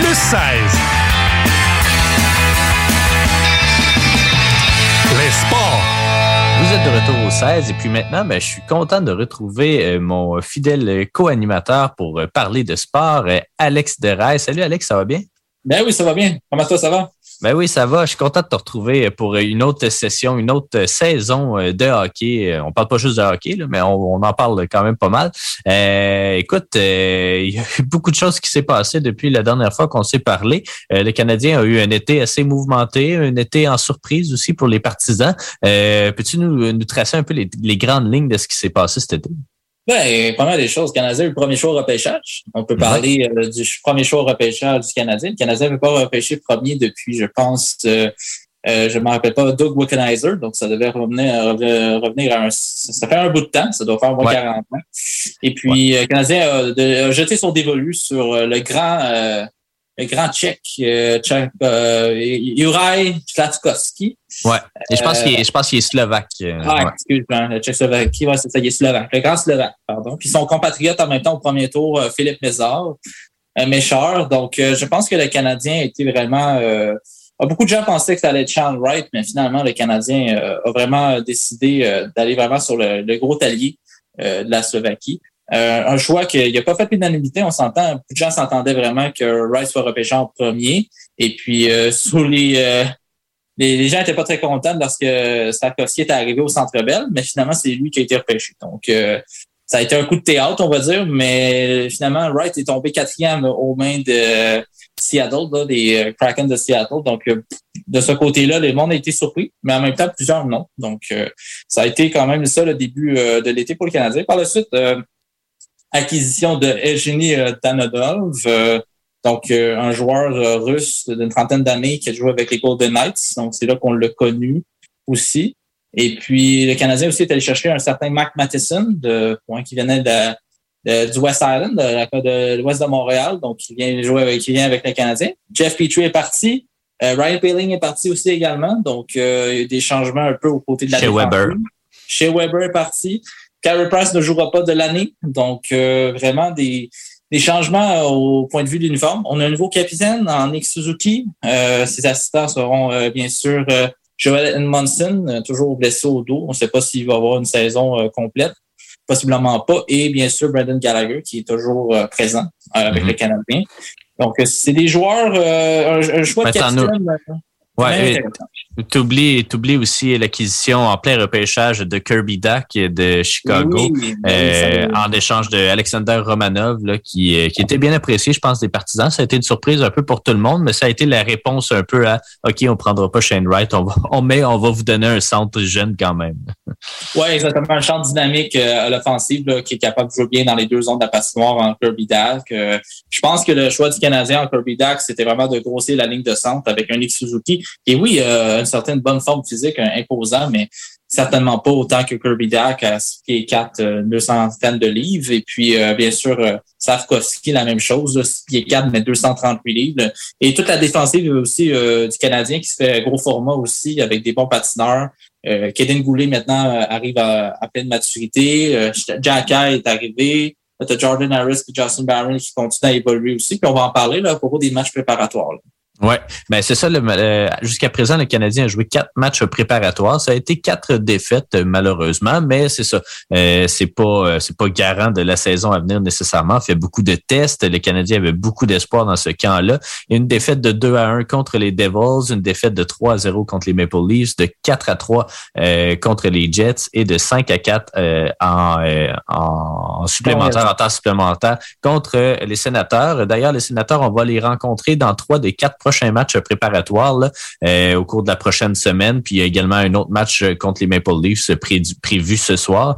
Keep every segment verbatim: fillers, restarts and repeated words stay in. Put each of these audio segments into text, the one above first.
plus seize. Les sports. Vous êtes de retour au seize et puis maintenant, ben, je suis content de retrouver euh, mon fidèle co-animateur pour euh, parler de sport, euh, Alex Deraille. Salut Alex, ça va bien? Ben oui, ça va bien. Comment toi, ça va? Ben oui, ça va. Je suis content de te retrouver pour une autre session, une autre saison de hockey. On parle pas juste de hockey, là, mais on, on en parle quand même pas mal. Euh, écoute, euh, il y a eu beaucoup de choses qui s'est passé depuis la dernière fois qu'on s'est parlé. Euh, le Canadien a eu un été assez mouvementé, un été en surprise aussi pour les partisans. Euh, peux-tu nous, nous tracer un peu les, les grandes lignes de ce qui s'est passé cet été? Ben, pas mal des choses. Le Canadien a eu le premier choix au repêchage. On peut parler ouais. euh, du premier choix au repêchage du Canadien. Le Canadien n'avait pas repêché premier depuis, je pense, euh, euh, je ne me rappelle pas, Doug Wickenheiser. Donc, ça devait revenir, euh, revenir à un... Ça fait un bout de temps. Ça doit faire au moins ouais. quarante ans. Et puis, ouais. le Canadien a, de, a jeté son dévolu sur le grand... Euh, le grand Tchèque, euh, Tchèque euh, Juraj Slafkovský. Ouais. Et je pense euh, qu'il est, je pense qu'il est slovaque. Euh, ah, ouais. excuse-moi, le Tchécoslovaquie, ouais, c'est ça, il est slovaque. Le grand slovaque, pardon. Puis son compatriote en même temps au premier tour, euh, Philippe Mézard, euh, Méchard. Donc, euh, je pense que le Canadien a été vraiment... Euh, beaucoup de gens pensaient que ça allait être Sean Wright, mais finalement, le Canadien euh, a vraiment décidé euh, d'aller vraiment sur le, le gros talier euh, de la Slovaquie. Euh, un choix qui n'a pas fait l'unanimité, on s'entend. Beaucoup de gens s'entendaient vraiment que Wright soit repêché en premier. Et puis, euh, sous les, euh, les... Les gens n'étaient pas très contents lorsque Slafkovský est arrivé au Centre Bell, mais finalement, c'est lui qui a été repêché. Donc, euh, ça a été un coup de théâtre, on va dire, mais finalement, Wright est tombé quatrième aux mains de Seattle, là, des Kraken de Seattle. Donc, euh, de ce côté-là, le monde a été surpris, mais en même temps, plusieurs non. Donc, euh, ça a été quand même ça le début euh, de l'été pour le Canadien. Par la suite... Euh, acquisition de Evgeny Danilov, euh, donc euh, un joueur euh, russe d'une trentaine d'années qui a joué avec les Golden Knights. Donc, c'est là qu'on l'a connu aussi. Et puis, le Canadien aussi est allé chercher un certain Mac Matheson, de, point qui venait de, de, du West Island, de, de, de l'ouest de Montréal. Donc, qui vient jouer avec, qui vient avec le Canadien. Jeff Petrie est parti. Euh, Ryan Poehling est parti aussi également. Donc, euh, il y a eu des changements un peu aux côtés de la Chez défense. Weber. Chez Weber est parti. Carey Price ne jouera pas de l'année, donc euh, vraiment des, des changements au point de vue de l'uniforme. On a un nouveau capitaine en Nick Suzuki. Euh, ses assistants seront euh, bien sûr euh, Joel Edmondson, euh, toujours blessé au dos. On ne sait pas s'il va avoir une saison euh, complète, possiblement pas. Et bien sûr Brendan Gallagher qui est toujours euh, présent euh, avec mm-hmm. le Canadien. Donc c'est des joueurs, euh, un, un choix de capitaine. Ouais, t'oublies, t'oublies aussi l'acquisition en plein repêchage de Kirby Dach de Chicago, oui, euh, en échange de Alexander Romanov, là, qui, qui était bien apprécié, je pense, des partisans. Ça a été une surprise un peu pour tout le monde, mais ça a été la réponse un peu à OK, on prendra pas Shane Wright, on va, on met, on va vous donner un centre jeune quand même. Oui, exactement, un centre dynamique euh, à l'offensive là, qui est capable de jouer bien dans les deux zones de la patinoire en Kirby Dach. Euh, je pense que le choix du Canadien en Kirby Dach, c'était vraiment de grossir la ligne de centre avec un Nick Suzuki. Et oui, euh, une certaine bonne forme physique, un imposant, mais certainement pas autant que Kirby Dach à six pieds quatre, euh, deux centaines de livres. Et puis, euh, bien sûr, euh, Slafkovský, la même chose, six pieds quatre, mais deux cent trente-huit livres. Et toute la défensive aussi euh, du Canadien qui se fait gros format aussi avec des bons patineurs. Euh, Kaden Goulet maintenant euh, arrive à, à pleine maturité. Euh, Jack Eye est arrivé. T'as Jordan Harris et Justin Barron qui continuent à évoluer aussi. Puis on va en parler là, à propos des matchs préparatoires. Là. Ouais, ben c'est ça. Le, euh, jusqu'à présent, le Canadien a joué quatre matchs préparatoires. Ça a été quatre défaites malheureusement, mais c'est ça. Euh, c'est pas, euh, c'est pas garant de la saison à venir nécessairement. Il fait beaucoup de tests. Le Canadien avait beaucoup d'espoir dans ce camp-là. Une défaite de deux à un contre les Devils, une défaite de trois à zéro contre les Maple Leafs, de quatre à trois euh, contre les Jets et de cinq à quatre euh, en, euh, en supplémentaire, en temps supplémentaire contre les Sénateurs. D'ailleurs, les Sénateurs, on va les rencontrer dans trois des quatre prochain match préparatoire là, euh, au cours de la prochaine semaine. Puis il y a également un autre match contre les Maple Leafs pré- prévu ce soir.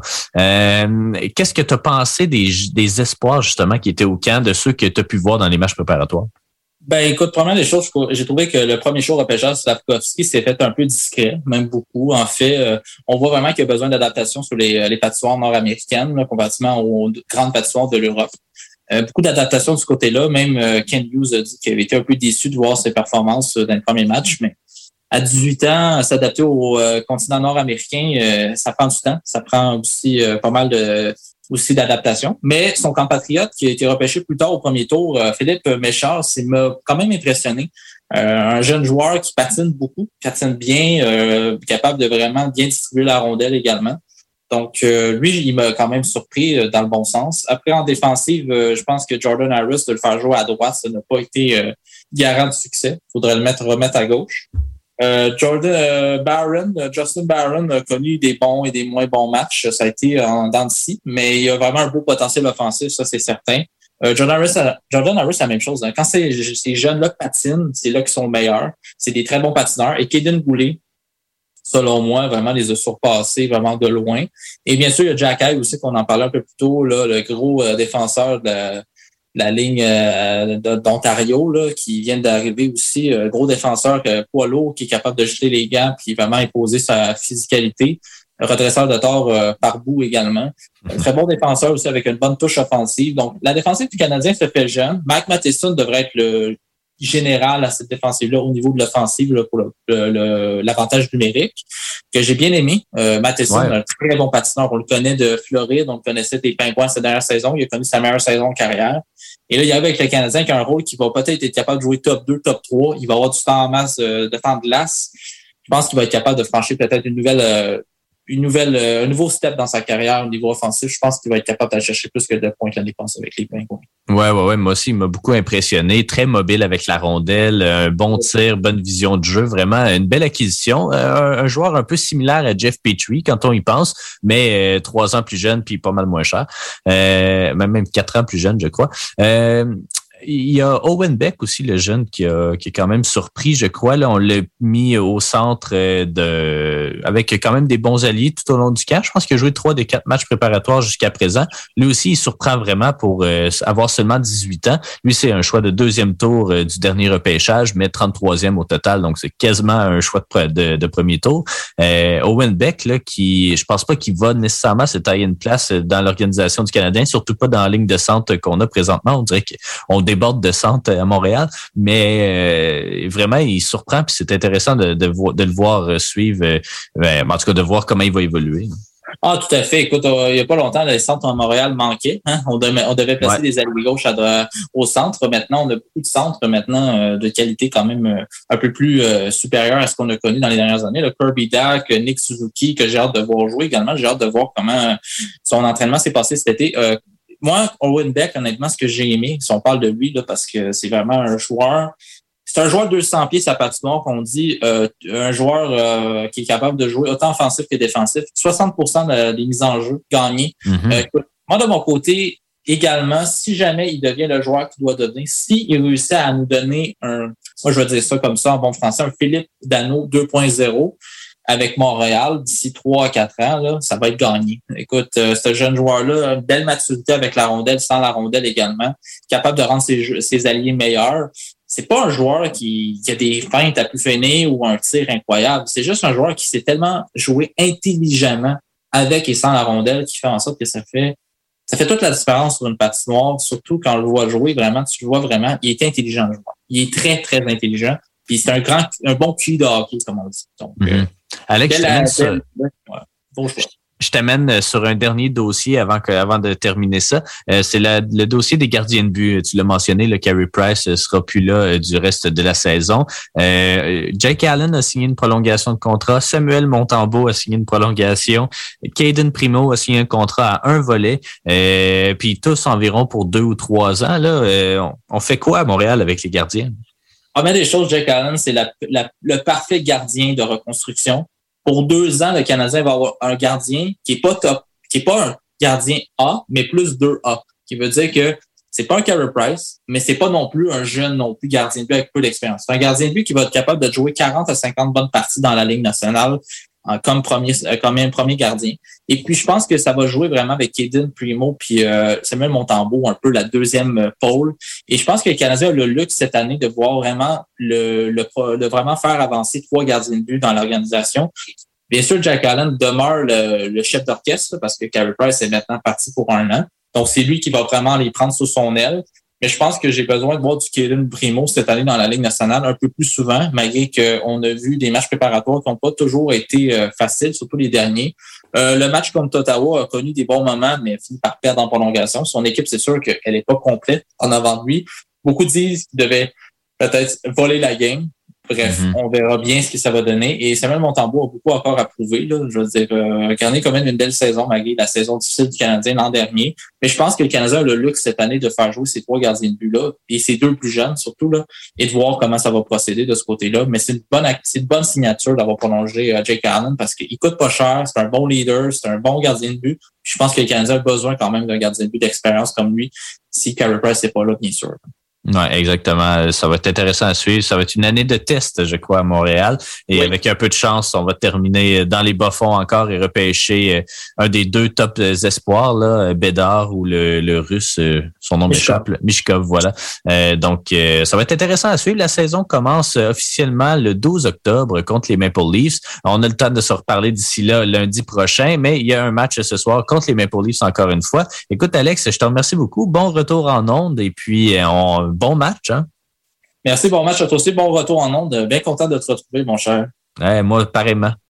Euh, qu'est-ce que tu as pensé des, des espoirs justement qui étaient au camp, de ceux que tu as pu voir dans les matchs préparatoires? Ben écoute, première des choses, j'ai trouvé que le premier show repêchage Slafkovský s'est fait un peu discret, même beaucoup. En fait, euh, on voit vraiment qu'il y a besoin d'adaptation sur les, les patinoires nord-américaines, là, comparativement aux grandes patinoires de l'Europe. Euh, beaucoup d'adaptation de ce côté-là. Même euh, Ken Hughes a dit qu'il avait été un peu déçu de voir ses performances euh, dans le premier match, mais à dix-huit ans, s'adapter au euh, continent nord-américain, euh, ça prend du temps. Ça prend aussi euh, pas mal de, aussi d'adaptation. Mais son compatriote qui a été repêché plus tard au premier tour, euh, Philippe Méchard, c'est m'a quand même impressionné. Euh, un jeune joueur qui patine beaucoup, patine bien, euh, capable de vraiment bien distribuer la rondelle également. Donc, euh, lui, il m'a quand même surpris euh, dans le bon sens. Après, en défensive, euh, je pense que Jordan Harris, de le faire jouer à droite, ça n'a pas été euh, garant de succès. Il faudrait le mettre remettre à gauche. Euh, Jordan euh, Barron, Justin Barron a connu des bons et des moins bons matchs. Ça a été en dents de scie, mais il a vraiment un beau potentiel offensif, ça c'est certain. Euh, Jordan Harris, Jordan Harris, c'est la même chose. Hein. Quand ces, ces jeunes-là patinent, c'est là qu'ils sont le meilleurs. C'est des très bons patineurs. Et Caden Goulet, selon moi, vraiment les a surpassés vraiment de loin. Et bien sûr, il y a Jack High aussi, qu'on en parlait un peu plus tôt, là, le gros euh, défenseur de la, la ligne euh, d'Ontario, là, qui vient d'arriver aussi, euh, gros défenseur euh, poids lourd, qui est capable de jeter les gants puis vraiment imposer sa physicalité. Redresseur de tort euh, par bout également. Un très bon défenseur aussi avec une bonne touche offensive. Donc, la défensive du Canadien se fait jeune. Mike Matheson devrait être le général à cette défensive-là au niveau de l'offensive là, pour le, le, le, l'avantage numérique, que j'ai bien aimé. Euh, Matheson, ouais. Un très bon patineur. On le connaît de Floride, on le connaissait des Pingouins cette dernière saison. Il a connu sa meilleure saison de carrière. Et là, il y avait avec le Canadien qui a un rôle qui va peut-être être capable de jouer top deux, top trois. Il va avoir du temps en masse euh, de temps de glace. Je pense qu'il va être capable de franchir peut-être une nouvelle... Euh, une nouvelle, euh, un nouveau step dans sa carrière au niveau offensif. Je pense qu'il va être capable d'aller chercher plus que de points l'année passée avec les Pingouins. Ouais, ouais, ouais. Moi aussi, il m'a beaucoup impressionné. Très mobile avec la rondelle, un bon tir, bonne vision de jeu. Vraiment une belle acquisition. Un, un joueur un peu similaire à Jeff Petrie quand on y pense, mais euh, trois ans plus jeune puis pas mal moins cher. Euh, même même quatre ans plus jeune, je crois. Euh, Il y a Owen Beck aussi, le jeune, qui a, qui est quand même surpris, je crois. Là, on l'a mis au centre de, avec quand même des bons alliés tout au long du camp. Je pense qu'il a joué trois des quatre matchs préparatoires jusqu'à présent. Lui aussi, il surprend vraiment pour euh, avoir seulement dix-huit ans. Lui, c'est un choix de deuxième tour euh, du dernier repêchage, mais trente-troisième au total. Donc, c'est quasiment un choix de, de, de premier tour. Euh, Owen Beck, là, qui, je pense pas qu'il va nécessairement se tailler une place dans l'organisation du Canadien, surtout pas dans la ligne de centre qu'on a présentement. On dirait qu'on déborde de centre à Montréal, mais euh, vraiment, il surprend, puis c'est intéressant de, de, de le voir suivre, euh, en tout cas, de voir comment il va évoluer. Ah, tout à fait. Écoute, euh, il n'y a pas longtemps, les centres à Montréal manquaient. Hein? On, devait, on devait placer ouais. des alliés gauche à, au centre. Maintenant, on a beaucoup de centres maintenant euh, de qualité quand même euh, un peu plus euh, supérieure à ce qu'on a connu dans les dernières années. Le Kirby Dack, Nick Suzuki, que j'ai hâte de voir jouer également. J'ai hâte de voir comment euh, son entraînement s'est passé cet été. Euh, Moi, Owen Beck, honnêtement, ce que j'ai aimé, si on parle de lui, là, parce que c'est vraiment un joueur, c'est un joueur de deux cents pieds sa patinoire qu'on dit, euh, un joueur euh, qui est capable de jouer autant offensif que défensif. soixante pour cent de, des mises en jeu gagnées. Mm-hmm. Euh, moi, de mon côté, également, si jamais il devient le joueur qu'il doit devenir, s'il réussit à nous donner un, moi je vais dire ça comme ça en bon français, un Philippe Danault deux point zéro, avec Montréal, d'ici trois à quatre ans, là, ça va être gagné. Écoute, euh, ce jeune joueur-là, une belle maturité avec la rondelle, sans la rondelle également, capable de rendre ses, ses alliés meilleurs. C'est pas un joueur qui, qui a des feintes à plus finir ou un tir incroyable. C'est juste un joueur qui sait tellement jouer intelligemment avec et sans la rondelle qui fait en sorte que ça fait ça fait toute la différence sur une patinoire, surtout quand on le voit jouer, vraiment, tu le vois vraiment, il est intelligent, le joueur. Il est très, très intelligent. Puis c'est un grand, un bon Q I de hockey, comme on dit. Donc, mm-hmm. euh, Alex, je t'amène, sur... ouais, bon choix. je t'amène sur un dernier dossier avant que, avant de terminer ça. Euh, c'est la, le dossier des gardiens de but. Tu l'as mentionné, le Carey Price ne sera plus là euh, du reste de la saison. Euh, Jake Allen a signé une prolongation de contrat. Samuel Montembeault a signé une prolongation. Caden Primo a signé un contrat à un volet. Euh, puis tous environ pour deux ou trois ans. Là, euh, on, on fait quoi à Montréal avec les gardiens? Première des choses, Jake Allen, c'est la, la, le parfait gardien de reconstruction. Pour deux ans, le Canadien va avoir un gardien qui est pas top, qui est pas un gardien A, mais plus deux A. Qui veut dire que c'est pas un Carey Price, mais c'est pas non plus un jeune non plus gardien de but avec peu d'expérience. C'est un gardien de but qui va être capable de jouer quarante à cinquante bonnes parties dans la Ligue nationale comme premier, comme un premier gardien. Et puis, je pense que ça va jouer vraiment avec Caden Primo puis euh, Samuel Montembeault, un peu la deuxième pôle. Et je pense que le Canadien a le luxe cette année de voir vraiment le, le de vraiment faire avancer trois gardiens de but dans l'organisation. Bien sûr, Jack Allen demeure le, le chef d'orchestre parce que Carey Price est maintenant parti pour un an. Donc, c'est lui qui va vraiment les prendre sous son aile. Mais je pense que j'ai besoin de voir du Kalen Primo cette année dans la Ligue nationale un peu plus souvent, malgré qu'on a vu des matchs préparatoires qui n'ont pas toujours été euh, faciles, surtout les derniers. Euh, le match contre Ottawa a connu des bons moments, mais a fini par perdre en prolongation. Son équipe, c'est sûr qu'elle n'est pas complète en avant de lui. Beaucoup disent qu'il devait peut-être voler la game. Bref, mm-hmm. on verra bien ce que ça va donner. Et Samuel Montembeault a beaucoup encore à prouver. Là. Je veux dire, euh, Carnet a quand même une belle saison malgré la saison difficile du Canadien l'an dernier. Mais je pense que le Canadien a le luxe cette année de faire jouer ces trois gardiens de but-là et ces deux plus jeunes surtout, là, et de voir comment ça va procéder de ce côté-là. Mais c'est une bonne, c'est une bonne signature d'avoir prolongé euh, Jake Allen parce qu'il coûte pas cher, c'est un bon leader, c'est un bon gardien de but. Je pense que le Canadien a besoin quand même d'un gardien de but d'expérience comme lui si Carey Price n'est pas là, bien sûr. Oui, exactement. Ça va être intéressant à suivre. Ça va être une année de test, je crois, à Montréal. Et oui. Avec un peu de chance, on va terminer dans les bas-fonds encore et repêcher un des deux top espoirs, là, Bédard ou le, le Russe, son nom m'échappe, Michkov, voilà. Euh, donc, euh, ça va être intéressant à suivre. La saison commence officiellement le douze octobre contre les Maple Leafs. On a le temps de se reparler d'ici là lundi prochain, mais il y a un match ce soir contre les Maple Leafs encore une fois. Écoute, Alex, je te remercie beaucoup. Bon retour en ondes et puis on bon match, hein? Merci, bon match à toi aussi. Bon retour en ondes. Bien content de te retrouver, mon cher. Ouais, moi, pareillement.